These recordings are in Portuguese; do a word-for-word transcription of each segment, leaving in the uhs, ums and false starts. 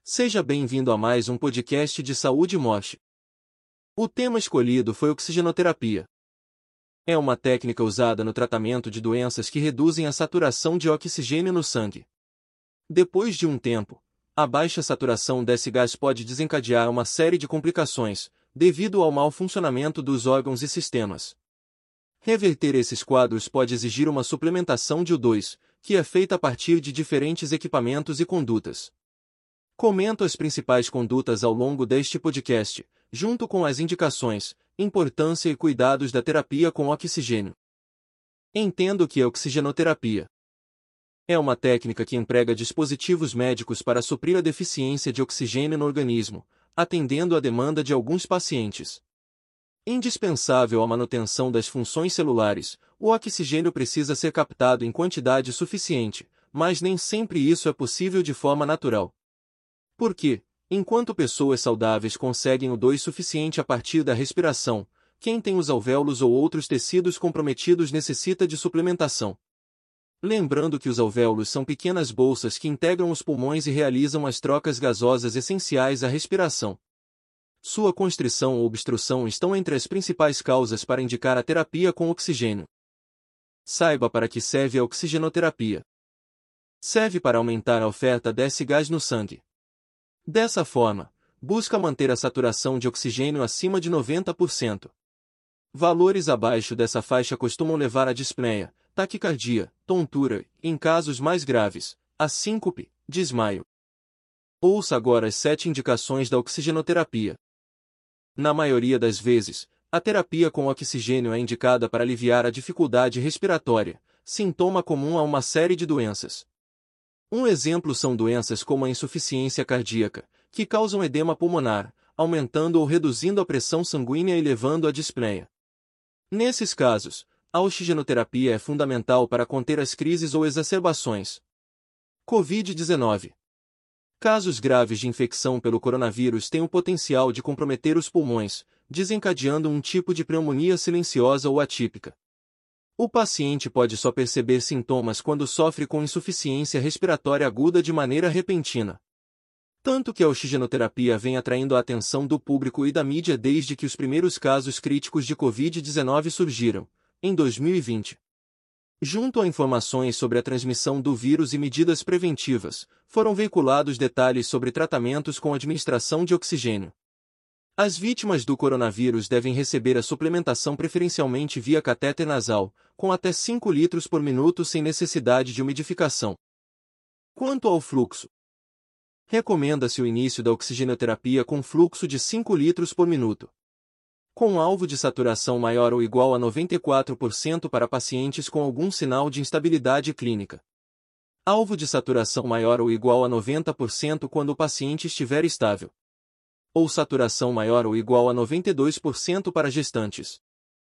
Seja bem-vindo a mais um podcast de saúde e morte. O tema escolhido foi oxigenoterapia. É uma técnica usada no tratamento de doenças que reduzem a saturação de oxigênio no sangue. Depois de um tempo, a baixa saturação desse gás pode desencadear uma série de complicações, devido ao mau funcionamento dos órgãos e sistemas. Reverter esses quadros pode exigir uma suplementação de O dois, que é feita a partir de diferentes equipamentos e condutas. Comento as principais condutas ao longo deste podcast, junto com as indicações, importância e cuidados da terapia com oxigênio. Entendo que a oxigenoterapia é uma técnica que emprega dispositivos médicos para suprir a deficiência de oxigênio no organismo, atendendo à demanda de alguns pacientes. Indispensável à manutenção das funções celulares, o oxigênio precisa ser captado em quantidade suficiente, mas nem sempre isso é possível de forma natural. Porque, enquanto pessoas saudáveis conseguem o O dois suficiente a partir da respiração, quem tem os alvéolos ou outros tecidos comprometidos necessita de suplementação. Lembrando que os alvéolos são pequenas bolsas que integram os pulmões e realizam as trocas gasosas essenciais à respiração. Sua constrição ou obstrução estão entre as principais causas para indicar a terapia com oxigênio. Saiba para que serve a oxigenoterapia. Serve para aumentar a oferta desse gás no sangue. Dessa forma, busca manter a saturação de oxigênio acima de noventa por cento. Valores abaixo dessa faixa costumam levar à dispneia, taquicardia, tontura e, em casos mais graves, a síncope, desmaio. Ouça agora as sete indicações da oxigenoterapia. Na maioria das vezes, a terapia com oxigênio é indicada para aliviar a dificuldade respiratória, sintoma comum a uma série de doenças. Um exemplo são doenças como a insuficiência cardíaca, que causam edema pulmonar, aumentando ou reduzindo a pressão sanguínea e levando à dispneia. Nesses casos, a oxigenoterapia é fundamental para conter as crises ou exacerbações. covid dezenove. Casos graves de infecção pelo coronavírus têm o potencial de comprometer os pulmões, desencadeando um tipo de pneumonia silenciosa ou atípica. O paciente pode só perceber sintomas quando sofre com insuficiência respiratória aguda de maneira repentina. Tanto que a oxigenoterapia vem atraindo a atenção do público e da mídia desde que os primeiros casos críticos de covid dezenove surgiram, em dois mil e vinte. Junto a informações sobre a transmissão do vírus e medidas preventivas, foram veiculados detalhes sobre tratamentos com administração de oxigênio. As vítimas do coronavírus devem receber a suplementação preferencialmente via catéter nasal, com até cinco litros por minuto sem necessidade de umidificação. Quanto ao fluxo, recomenda-se o início da oxigenoterapia com fluxo de cinco litros por minuto. Com alvo de saturação maior ou igual a noventa e quatro por cento para pacientes com algum sinal de instabilidade clínica. Alvo de saturação maior ou igual a noventa por cento quando o paciente estiver estável. Ou saturação maior ou igual a noventa e dois por cento para gestantes.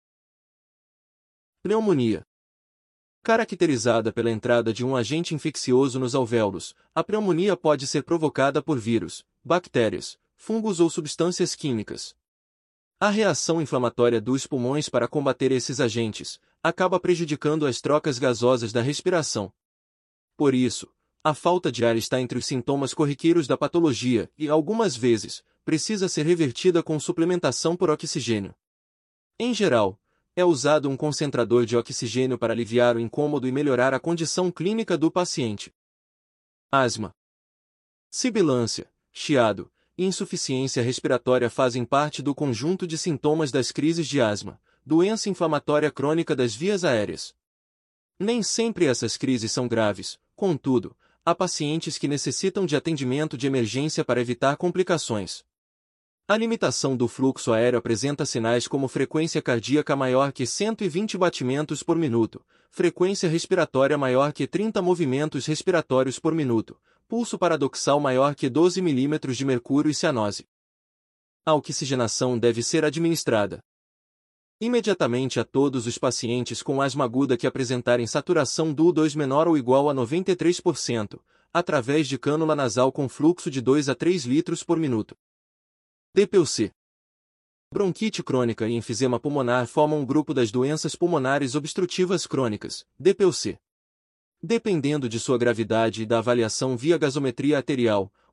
Pneumonia. Caracterizada pela entrada de um agente infeccioso nos alvéolos, a pneumonia pode ser provocada por vírus, bactérias, fungos ou substâncias químicas. A reação inflamatória dos pulmões para combater esses agentes acaba prejudicando as trocas gasosas da respiração. Por isso, a falta de ar está entre os sintomas corriqueiros da patologia e, algumas vezes, precisa ser revertida com suplementação por oxigênio. Em geral, é usado um concentrador de oxigênio para aliviar o incômodo e melhorar a condição clínica do paciente. Asma, sibilância, chiado e insuficiência respiratória fazem parte do conjunto de sintomas das crises de asma, doença inflamatória crônica das vias aéreas. Nem sempre essas crises são graves, contudo, há pacientes que necessitam de atendimento de emergência para evitar complicações. A limitação do fluxo aéreo apresenta sinais como frequência cardíaca maior que cento e vinte batimentos por minuto, frequência respiratória maior que trinta movimentos respiratórios por minuto, pulso paradoxal maior que doze milímetros de mercúrio e cianose. A oxigenação deve ser administrada imediatamente a todos os pacientes com asma aguda que apresentarem saturação do O dois menor ou igual a noventa e três por cento, através de cânula nasal com fluxo de dois a três litros por minuto. D P O C. Bronquite crônica e enfisema pulmonar formam um grupo das doenças pulmonares obstrutivas crônicas, D P O C. Dependendo de sua gravidade e da avaliação via gasometria arterial,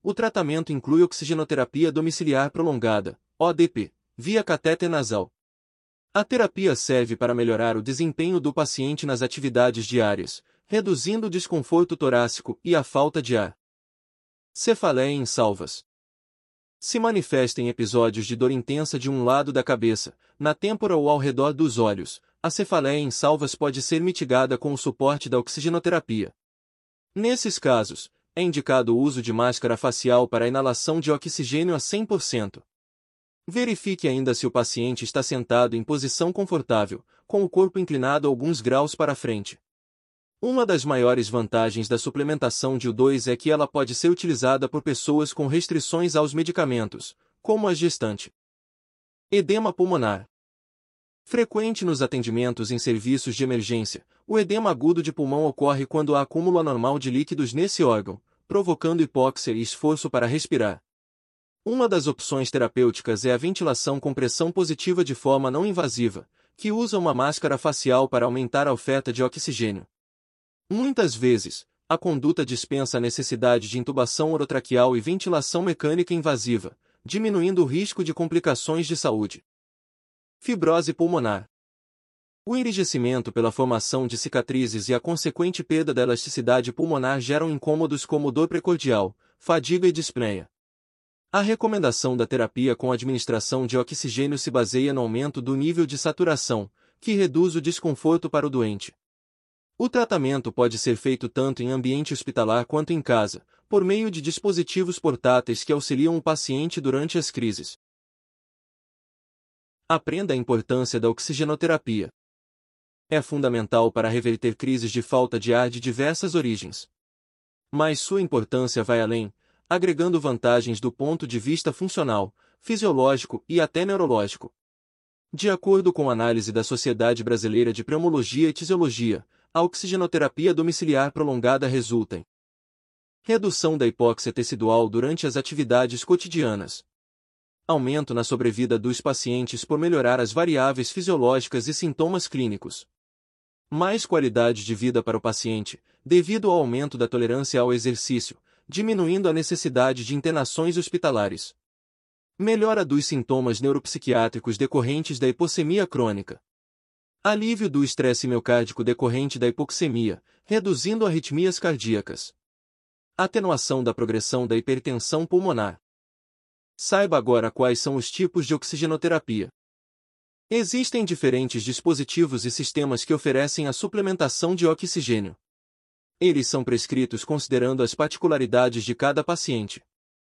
o tratamento inclui oxigenoterapia domiciliar prolongada, O D P, via catéter nasal. A terapia serve para melhorar o desempenho do paciente nas atividades diárias, reduzindo o desconforto torácico e a falta de ar. Cefaleia em salvas. Se manifesta em episódios de dor intensa de um lado da cabeça, na têmpora ou ao redor dos olhos. A cefaleia em salvas pode ser mitigada com o suporte da oxigenoterapia. Nesses casos, é indicado o uso de máscara facial para a inalação de oxigênio a cem por cento. Verifique ainda se o paciente está sentado em posição confortável, com o corpo inclinado alguns graus para frente. Uma das maiores vantagens da suplementação de O dois é que ela pode ser utilizada por pessoas com restrições aos medicamentos, como a gestante. Edema pulmonar. Frequente nos atendimentos em serviços de emergência, o edema agudo de pulmão ocorre quando há acúmulo anormal de líquidos nesse órgão, provocando hipóxia e esforço para respirar. Uma das opções terapêuticas é a ventilação com pressão positiva de forma não invasiva, que usa uma máscara facial para aumentar a oferta de oxigênio. Muitas vezes, a conduta dispensa a necessidade de intubação orotraqueal e ventilação mecânica invasiva, diminuindo o risco de complicações de saúde. Fibrose pulmonar. O enrijecimento pela formação de cicatrizes e a consequente perda da elasticidade pulmonar geram incômodos como dor precordial, fadiga e dispneia. A recomendação da terapia com administração de oxigênio se baseia no aumento do nível de saturação, que reduz o desconforto para o doente. O tratamento pode ser feito tanto em ambiente hospitalar quanto em casa, por meio de dispositivos portáteis que auxiliam o paciente durante as crises. Aprenda a importância da oxigenoterapia. É fundamental para reverter crises de falta de ar de diversas origens. Mas sua importância vai além, agregando vantagens do ponto de vista funcional, fisiológico e até neurológico. De acordo com a análise da Sociedade Brasileira de Pneumologia e Tisiologia, a oxigenoterapia domiciliar prolongada resulta em redução da hipóxia tecidual durante as atividades cotidianas, aumento na sobrevida dos pacientes por melhorar as variáveis fisiológicas e sintomas clínicos, mais qualidade de vida para o paciente, devido ao aumento da tolerância ao exercício, diminuindo a necessidade de internações hospitalares, melhora dos sintomas neuropsiquiátricos decorrentes da hipossemia crônica, alívio do estresse miocárdico decorrente da hipoxemia, reduzindo arritmias cardíacas, atenuação da progressão da hipertensão pulmonar. Saiba agora quais são os tipos de oxigenoterapia. Existem diferentes dispositivos e sistemas que oferecem a suplementação de oxigênio. Eles são prescritos considerando as particularidades de cada paciente.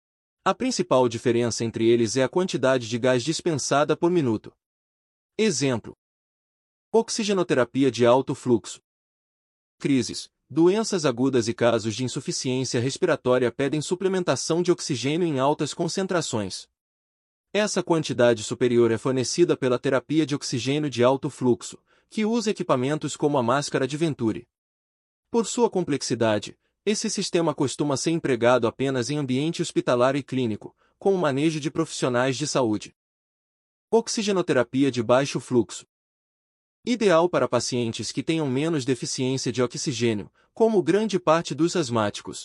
A principal diferença entre eles é a quantidade de gás dispensada por minuto. Exemplo: oxigenoterapia de alto fluxo. Crises, doenças agudas e casos de insuficiência respiratória pedem suplementação de oxigênio em altas concentrações. Essa quantidade superior é fornecida pela terapia de oxigênio de alto fluxo, que usa equipamentos como a máscara de Venturi. Por sua complexidade, esse sistema costuma ser empregado apenas em ambiente hospitalar e clínico, com o manejo de profissionais de saúde. Oxigenoterapia de baixo fluxo. Ideal para pacientes que tenham menos deficiência de oxigênio, como grande parte dos asmáticos.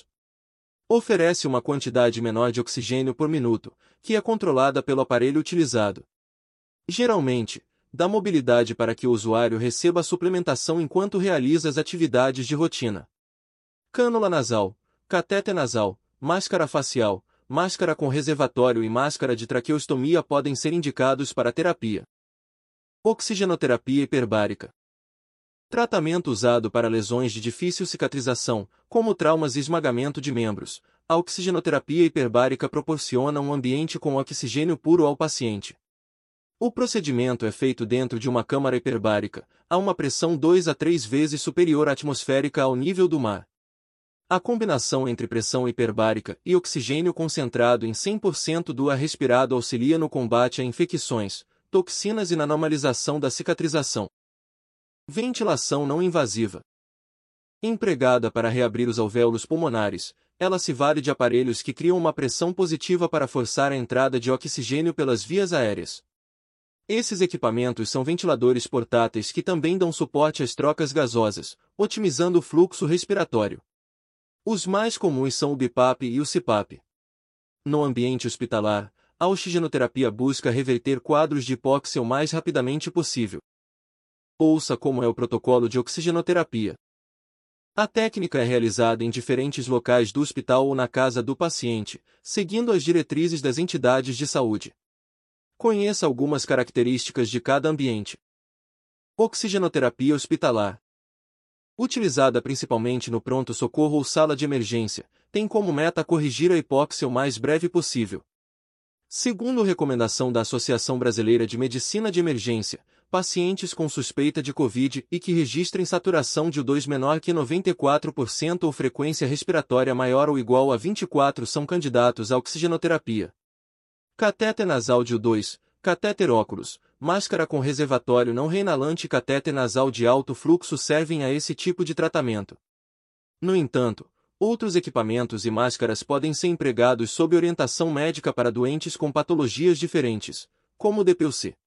Oferece uma quantidade menor de oxigênio por minuto, que é controlada pelo aparelho utilizado. Geralmente, dá mobilidade para que o usuário receba a suplementação enquanto realiza as atividades de rotina. Cânula nasal, catéter nasal, máscara facial, máscara com reservatório e máscara de traqueostomia podem ser indicados para terapia. Oxigenoterapia hiperbárica. Tratamento usado para lesões de difícil cicatrização, como traumas e esmagamento de membros. A oxigenoterapia hiperbárica proporciona um ambiente com oxigênio puro ao paciente. O procedimento é feito dentro de uma câmara hiperbárica, a uma pressão duas a três vezes superior à atmosférica ao nível do mar. A combinação entre pressão hiperbárica e oxigênio concentrado em cem por cento do ar respirado auxilia no combate a infecções, toxinas e na normalização da cicatrização. Ventilação não invasiva. Empregada para reabrir os alvéolos pulmonares, ela se vale de aparelhos que criam uma pressão positiva para forçar a entrada de oxigênio pelas vias aéreas. Esses equipamentos são ventiladores portáteis que também dão suporte às trocas gasosas, otimizando o fluxo respiratório. Os mais comuns são o BiPAP e o CPAP. No ambiente hospitalar, a oxigenoterapia busca reverter quadros de hipóxia o mais rapidamente possível. Ouça como é o protocolo de oxigenoterapia. A técnica é realizada em diferentes locais do hospital ou na casa do paciente, seguindo as diretrizes das entidades de saúde. Conheça algumas características de cada ambiente. Oxigenoterapia hospitalar. Utilizada principalmente no pronto-socorro ou sala de emergência, tem como meta corrigir a hipóxia o mais breve possível. Segundo recomendação da Associação Brasileira de Medicina de Emergência, pacientes com suspeita de Covid e que registrem saturação de O dois menor que noventa e quatro por cento ou frequência respiratória maior ou igual a vinte e quatro são candidatos à oxigenoterapia. Catéter nasal de O dois, catéter óculos, máscara com reservatório não reinalante e catéter nasal de alto fluxo servem a esse tipo de tratamento. No entanto, outros equipamentos e máscaras podem ser empregados sob orientação médica para doentes com patologias diferentes, como o D P U C.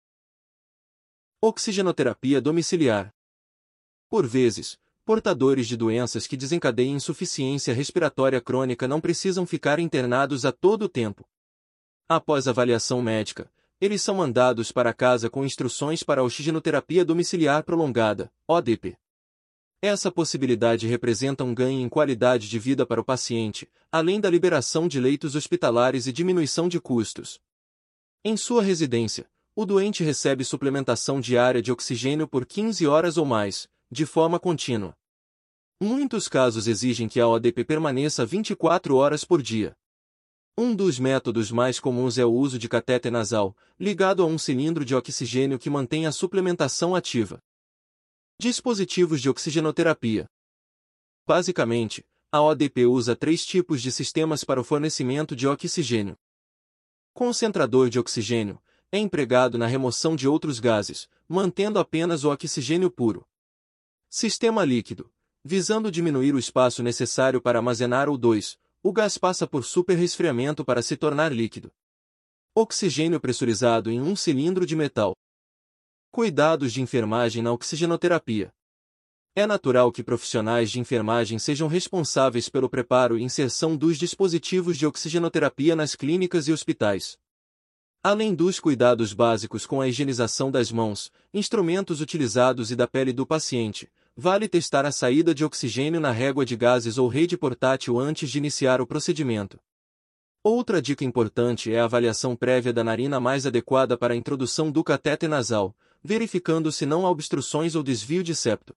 Oxigenoterapia domiciliar. Por vezes, portadores de doenças que desencadeiem insuficiência respiratória crônica não precisam ficar internados a todo o tempo. Após avaliação médica, eles são mandados para casa com instruções para a oxigenoterapia domiciliar prolongada, O D P. Essa possibilidade representa um ganho em qualidade de vida para o paciente, além da liberação de leitos hospitalares e diminuição de custos. Em sua residência, o doente recebe suplementação diária de oxigênio por quinze horas ou mais, de forma contínua. Muitos casos exigem que a O D P permaneça vinte e quatro horas por dia. Um dos métodos mais comuns é o uso de catéter nasal, ligado a um cilindro de oxigênio que mantém a suplementação ativa. Dispositivos de oxigenoterapia. Basicamente, a O D P usa três tipos de sistemas para o fornecimento de oxigênio. Concentrador de oxigênio é empregado na remoção de outros gases, mantendo apenas o oxigênio puro. Sistema líquido. Visando diminuir o espaço necessário para armazenar O dois, o gás passa por superresfriamento para se tornar líquido. Oxigênio pressurizado em um cilindro de metal. Cuidados de enfermagem na oxigenoterapia. É natural que profissionais de enfermagem sejam responsáveis pelo preparo e inserção dos dispositivos de oxigenoterapia nas clínicas e hospitais. Além dos cuidados básicos com a higienização das mãos, instrumentos utilizados e da pele do paciente, vale testar a saída de oxigênio na régua de gases ou rede portátil antes de iniciar o procedimento. Outra dica importante é a avaliação prévia da narina mais adequada para a introdução do catéter nasal, verificando se não há obstruções ou desvio de septo.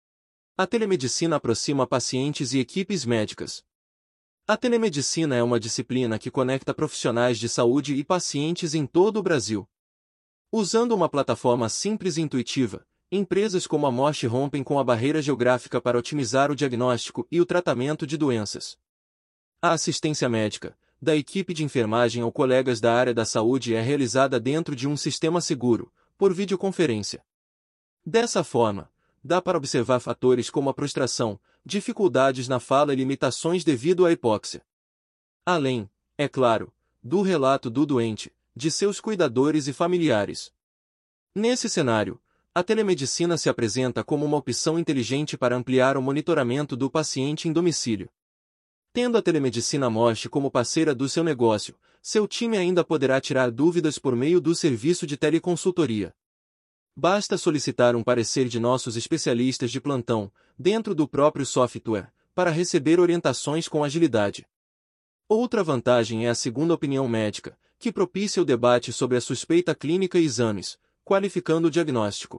A telemedicina aproxima pacientes e equipes médicas. A telemedicina é uma disciplina que conecta profissionais de saúde e pacientes em todo o Brasil. Usando uma plataforma simples e intuitiva, empresas como a Mosh rompem com a barreira geográfica para otimizar o diagnóstico e o tratamento de doenças. A assistência médica, da equipe de enfermagem ou colegas da área da saúde é realizada dentro de um sistema seguro, por videoconferência. Dessa forma, dá para observar fatores como a prostração, dificuldades na fala e limitações devido à hipóxia. Além, é claro, do relato do doente, de seus cuidadores e familiares. Nesse cenário, a telemedicina se apresenta como uma opção inteligente para ampliar o monitoramento do paciente em domicílio. Tendo a telemedicina Mosh como parceira do seu negócio, seu time ainda poderá tirar dúvidas por meio do serviço de teleconsultoria. Basta solicitar um parecer de nossos especialistas de plantão, dentro do próprio software, para receber orientações com agilidade. Outra vantagem é a segunda opinião médica, que propicia o debate sobre a suspeita clínica e exames, qualificando o diagnóstico.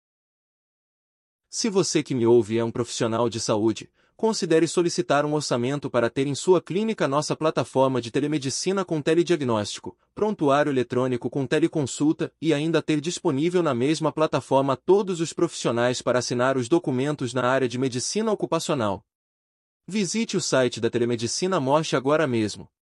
Se você que me ouve é um profissional de saúde, considere solicitar um orçamento para ter em sua clínica nossa plataforma de telemedicina com telediagnóstico, prontuário eletrônico com teleconsulta e ainda ter disponível na mesma plataforma todos os profissionais para assinar os documentos na área de medicina ocupacional. Visite o site da Telemedicina Mosh agora mesmo.